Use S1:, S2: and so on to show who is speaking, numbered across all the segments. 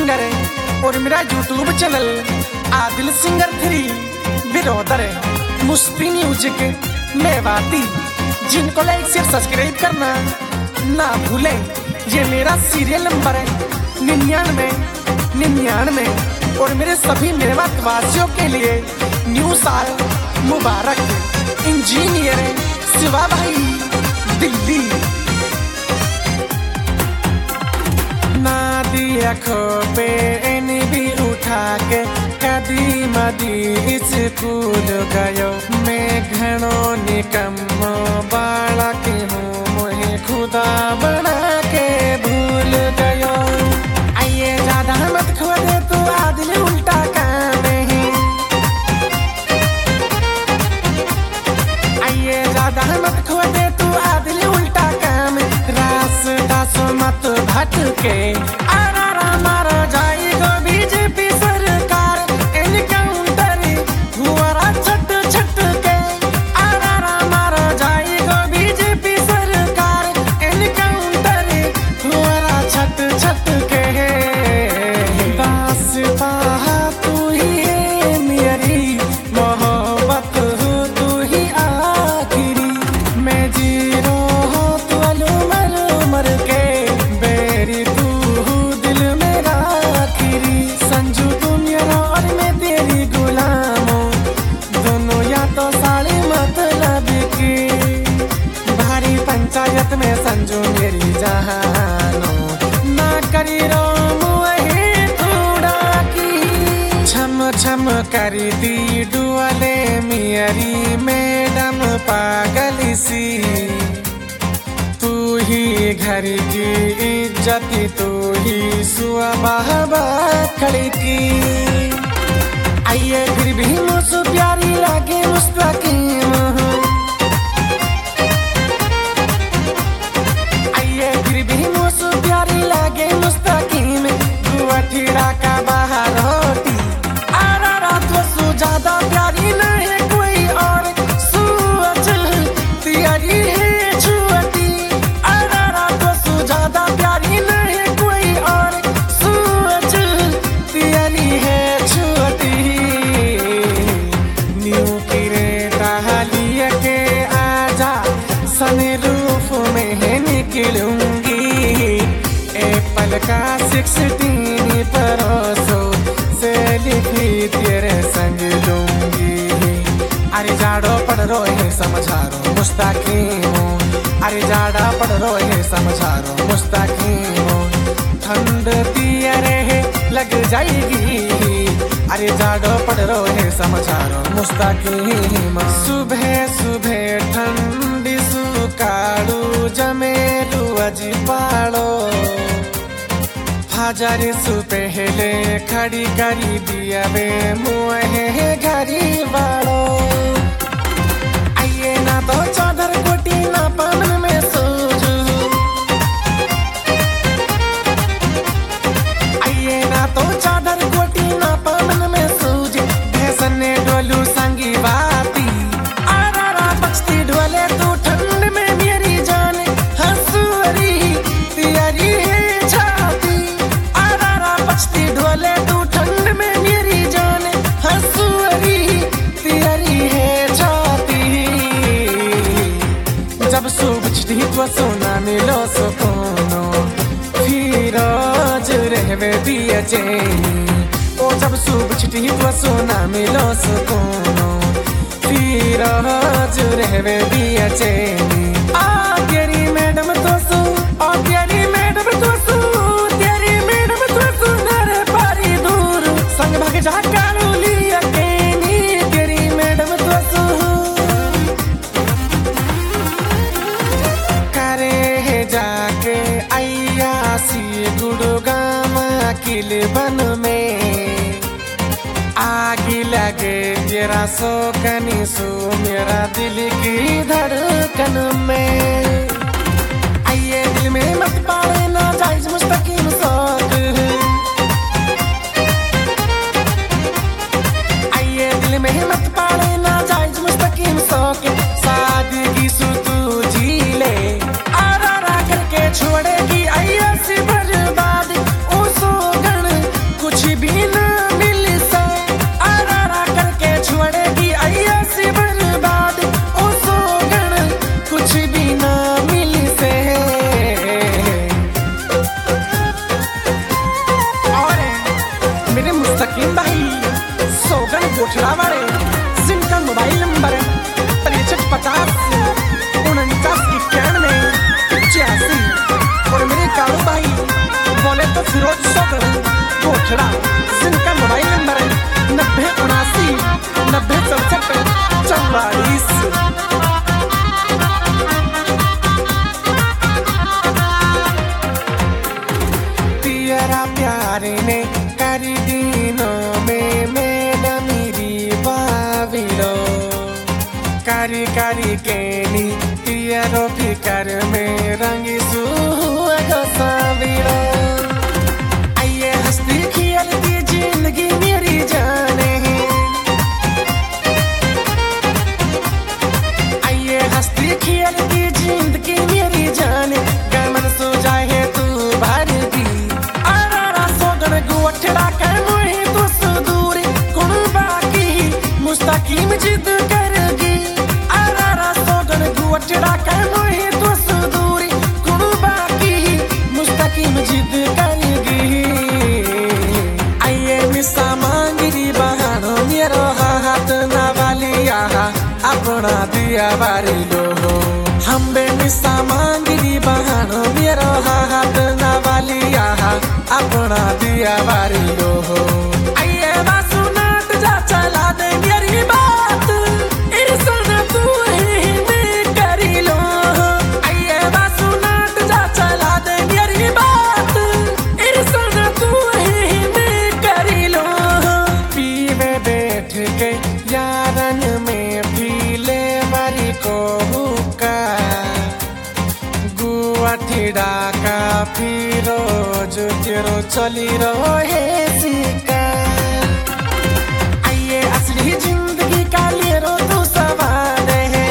S1: Singer और मेरा YouTube channel Adil singer 3 बिरोदर मुस्ती म्यूजिक मेवाती, जिनको लाइक शेयर सब्सक्राइब करना ना भूलें। ये मेरा सीरियल नंबर है 99 और मेरे सभी मेवातवासियों के लिए न्यू साल मुबारक। इंजीनियर शिवा भाई दिल्ली। नादिया खोपे एनी भी उठा के कदी मदी स्कूल गयो। मैं घणो निकम्मो बालक हूँ, मोहे खुदा बना के भूल गयो। आइए ज्यादा मत खोदे तू आदिल उल्टा काम है। आइए ज्यादा मत खोदे तू आदिल उल्टा काम। रास्ता सो मत भटके आरा मारो जाएगो बीजेपी सरकार। एनकाउंटर हुआ छट छट के आरा मारो जाएगो बीजेपी सरकार। एनकाउंटर हुआ छट छट के। दास्ता तू ही है मेरी मोहब्बत, तू ही आखिरी। मैं जीरो तू मर मर के बेरी, तू दिल मेरा आखिरी। संजू तुम मेरा और मैं तेरी गुलामो, दोनों या तो साले मतलब की। भारी पंचायत में संजू मेरी जहानो, ना करी रो मुहे थोड़ा की। छम छम करी दी डुअले मियरी मैडम पागल सी। तू ही घर की इज्जती, तू ही सुबह खड़ी की। आइए फिर भी मुझसे प्यारी लगे मुस्तकीम। आइए फिर भी मुझसे प्यारी लगे मुस्तकीम। गुआठीड़ा का बाहर होती आरा रात को ज्यादा प्यारी नहीं कोई और। सूरज प्यारी है छुअती आरा रात को ज्यादा प्यारी नहीं कोई और। सूरज प्यारी है छुअती। न्यू किरे टहलिया के आजा, सने रूफ में है निकलूंगी। एप्पल का 16 परोसो सेल्फी तेरे संग लूंगी। अरे जाड़ो पड़ रो है समझारो मुस्ताकीमो। अरे जाड़ा पड़ रो है समझारो मुस्ताकीमो। ठंड तियरे है लग जाएगी। अरे जाड़ो पड़ रो है समझारो मुस्ताकीमो। सुबह सुबह ठंडी सुकाड़ू जमेलू अजी पाड़ो। हजारे सु पहले खड़ी करी दिया वे मुहे घरी वालो। आइए ना तो चादर कोटी ना पान में सूझू। आइए ना तो चादर कोटी ना पान में सूझ। भैंसन ने डोलू संगी बाती आरा बचती ढोले तू ठंड में मेरी जान। हंसुरी तियारी है छाती आरा बचती ढोले तू ठंड में मेरी जान। हंसुरी तियारी है छाती। जब सुबचती तो सोना मिलो सुकूनो, फिर आज रहवे दिया चैनी। ओ जब सुबचती तो सोना मिलो सुकूनो, फिर आज रहवे दिया चैनी। आ तेरी मैडम तो सु, आ तेरी मैडम तो सु, तेरी मैडम तो सु नरे पारी दूर। संग भाग जा कालू लिया केनी, तेरी मैडम तो सु। करे है जाके आयासी गुड़गाम किल बन में। आगे लगे तेरा सोकनी सो मेरा दिल की धड़कन में। आइए दिल में मत पाड़े ना जायज मुस्तकीम शौक। आइए दिल में मत पाड़े ना जायज मुस्तकीम शौक। सादगी सु तू जी ले आरा करके छोड़ेगी आइया सी बर्बाद। ओ सोगन सदर कोठड़ा, जिनका मोबाइल नंबर है 9079-906744। तेरा प्यार ने करी दिनों में मेरा मेरी बाविलो, कारी कारी केनी तेरो फिकर में रंगी सुहागो साविलो। आइए हंसती खेलती जिंदगी मेरी जाने, आइए हंसती खेलती जिंदगी मेरी जाने, गमन सो जाए तू भर दी आरा सोगन गोठड़ा कर मोहे तो सुदूरी कुण बाकी मुस्तकीम जिद करगी। आरा सोगन गोठड़ा कर मोहे तो सुदूरी कुण बाकी मुस्तकीम जिद करगी। आइए मिसा मांगरी बहानो मेरो हाथ ना वालिया अपना दिया बारी लो, हम बे मिसा मांगरी बहानो मेरो हाथ ना वालिया अपना दिया बारी लो। आइए बासु नाट जा चला दे मेरी बात, इरसन तू ही मैं करी लो। आइए बासु नाट जा चला दे मेरी बात, इरसन तू ही मैं करी लो। पीवे बैठ के यारन में पीले बारी को हुक्का, गुआ ठिड़ा का फिरो जो तेरो चली रहो है सिक्का। आइए असली जिंदगी का ले रो तू सवाल है,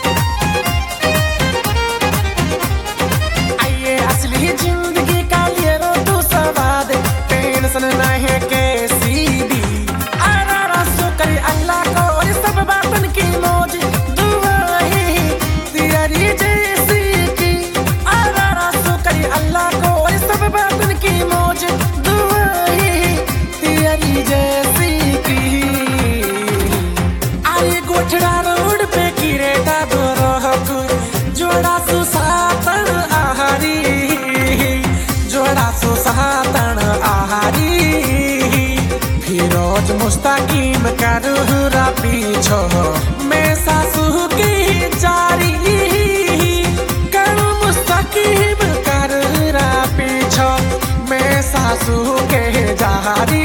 S1: आइए असली जिंदगी का ले रो तू सवाल, टेंशन ना है कैसी भी आरा सो करे अल्लाह को और सब बातन की मौज दुआ है तेरी जैसी की। आरा सो करे अल्लाह को और सब बातन की मौज दुआ है तेरी जैसी की। आए गोठड़ा रोड पे किरेटा दोरोहक जोड़ा सुसातन आहारी, जोड़ा सुसातन आहारी। फिरोज मुस्तकीम का रूहरा पीछो मैं सासू की जारी, करू मुस्तकीम का रूहरा पीछो मैं सासू के जारी।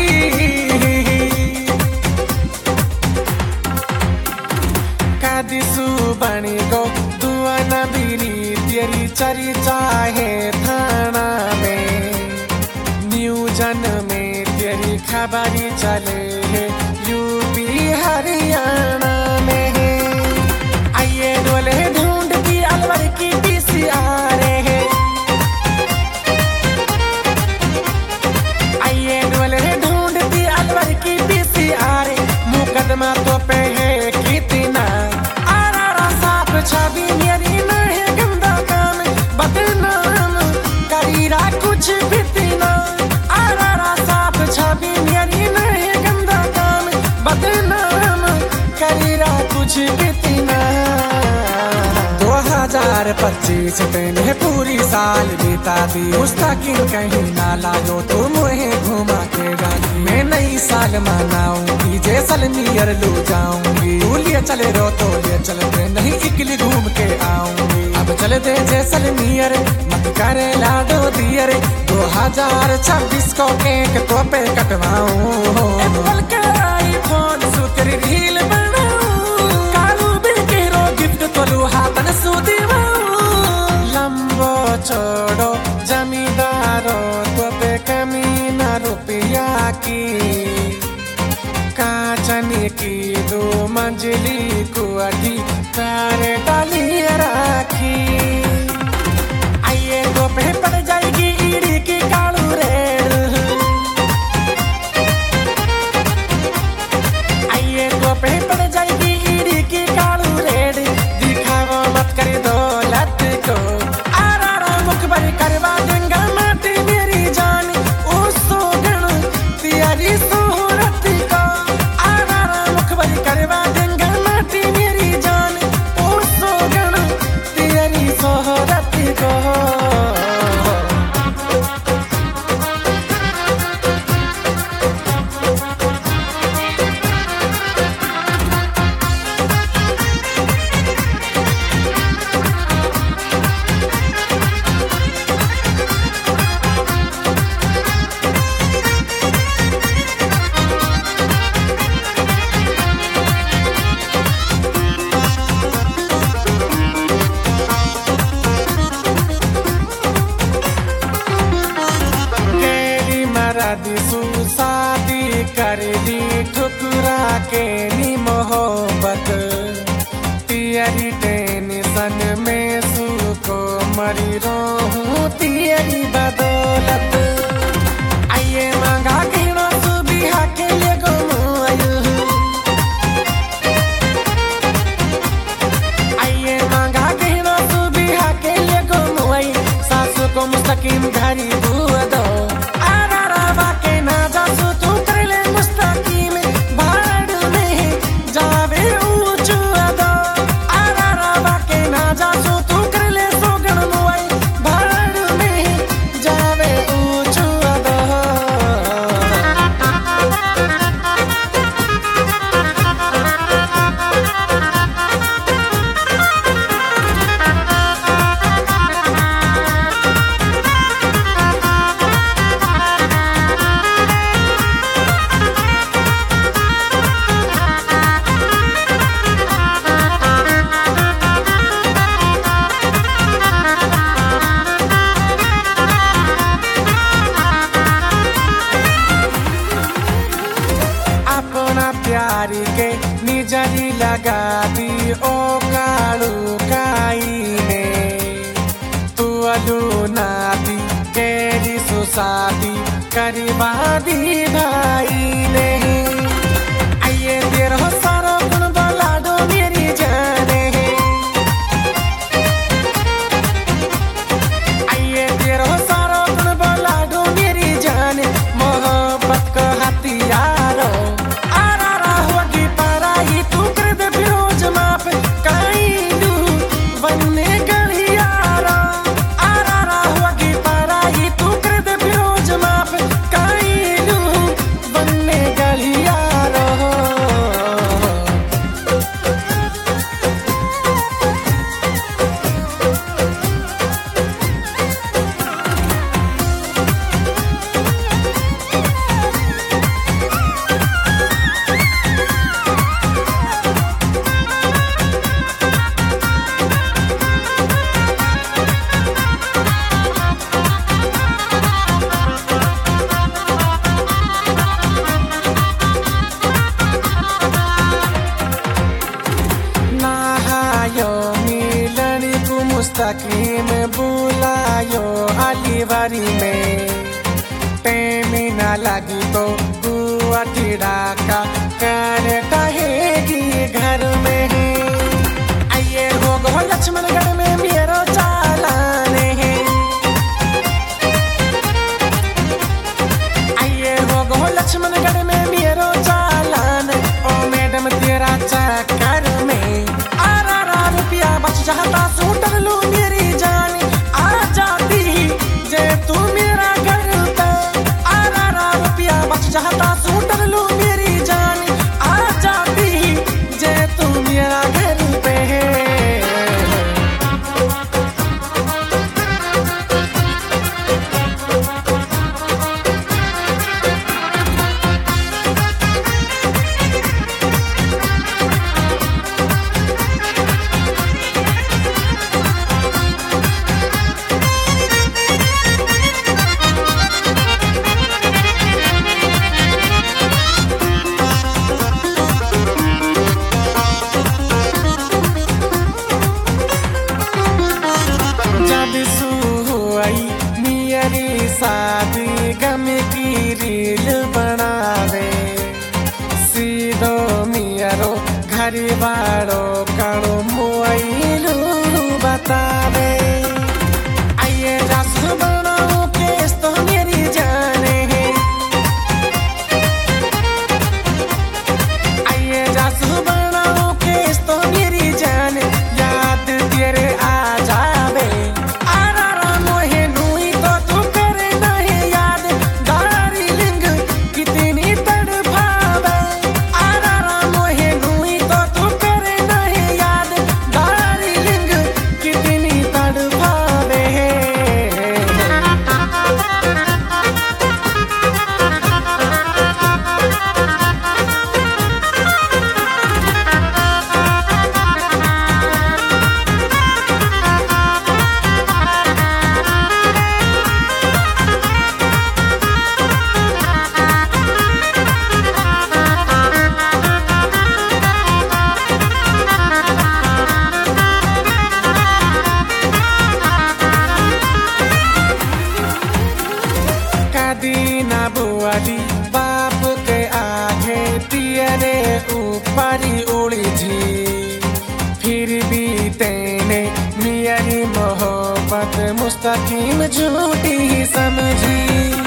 S1: कादिसु बनी गो दुआ नबीरी तेरी चरी चाहे थाना में, न्यूजन में तेरी खबरी चले है यूपी हरियाणा में। आइए डोले ढूंढती अलवर की पीसीआर है, आइए डोले ढूंढती अलवर की पीसीआर, मुकदमा तो पे है कितना आरा साफ छवि मेरी न है गंदा काम बदनाम करीरा कुछ बितना। आरा साफ छवि मेरी न है गंदा काम बदनाम करीरा कुछ बितना। 2025 तेने पूरी साल बिता दी, मुस्तकीम कहीं ना लागो तो मुझे घुमा के जाती। मैं नई साल मनाऊंगी जैसलमेर लू जाऊंगी, तू लिए चले रो तो लिए चलते नहीं इकली घूम के आऊंगी। अब चल दे जैसलमेर मत करे लाडो दियर, 2026 को केक तो पे कटवाऊं। एप्पल का आईफोन सु तेरी रील बनाऊं, कालू बिके रो गिफ्ट तो लूहा तन सु दिवाऊं। लंबो छोड़ो जमींदारो तो पे कमी ना रुपया की, काचनी की 2 मंजिली कुआठी तारे डाली राखी। आइए तो पे पड़ जाएगी ईड़ी की कालू रेड, आइए तो पे पड़ जाएगी ईड़ी की कालू रेड। दिखावा मत कर दौलत को आरा मुखबर करवा देंगा माटी मेरी जान, ओ सोगन तेरी सूरत को आरा मुखबर करवा देंगा माटी मेरी जान, ओ मन में सुको मरी रहूं तेरी बदौलत आइए मांगा गिनो सुबिहा के लिए गुमायूं आइए मांगा गिनो सुबिहा के लिए गुमाई सासू को मुस्तकीम घरी बुआ दो आरा रावा के ना जासू तू कर ले मुस्तकीम भाड़ में जावे ऊंचू दो आरा रावा के ना जासू तू कर ले सोगन मुआई भाड़ में जावे ऊंचू दो अपना प्यारी के निजरी लगा दी ओ कालू काई ने तू अलू नादी केरी सुसादी करवा दी भाई ने आइए तेरो सारो गुण बोला दो मेरी जाने आइए तेरो सारो गुण बोला दो मेरी जाने मोहब्बत का हथियारो मुस्तकीम बुलायो अलीवारी में टेमी ना लगी तो बुआ टिड़ाका कर कहेगी घर में आइए हो गो लक्ष्मणगढ़ में मेरो चालाने आइए हो गो लक्ष्मणगढ़ में मेरो चालान ओ मैडम तेरा चक्कर में आरा रुपया बच जाता सूटर लू मेरी जान आ जाती जे तू मेरा घर पे आरा रुपया बच जाता सूटर लू मेरी जान आ जाती जे तू मेरा घर पे शादी गम की रील बनावे सीधो मियरो घर वालो कड़ो मोइलू बतावे आइए जासू बनाओ केस तो मेरी जाने आइए जासू बनाओ केस तो मेरी जाने याद तेरे आ जावे कितनी तड़पावे आरा मोहे नुई तो तू करे नहीं यही मोहब्बत मुस्तकीम झूठी समझी।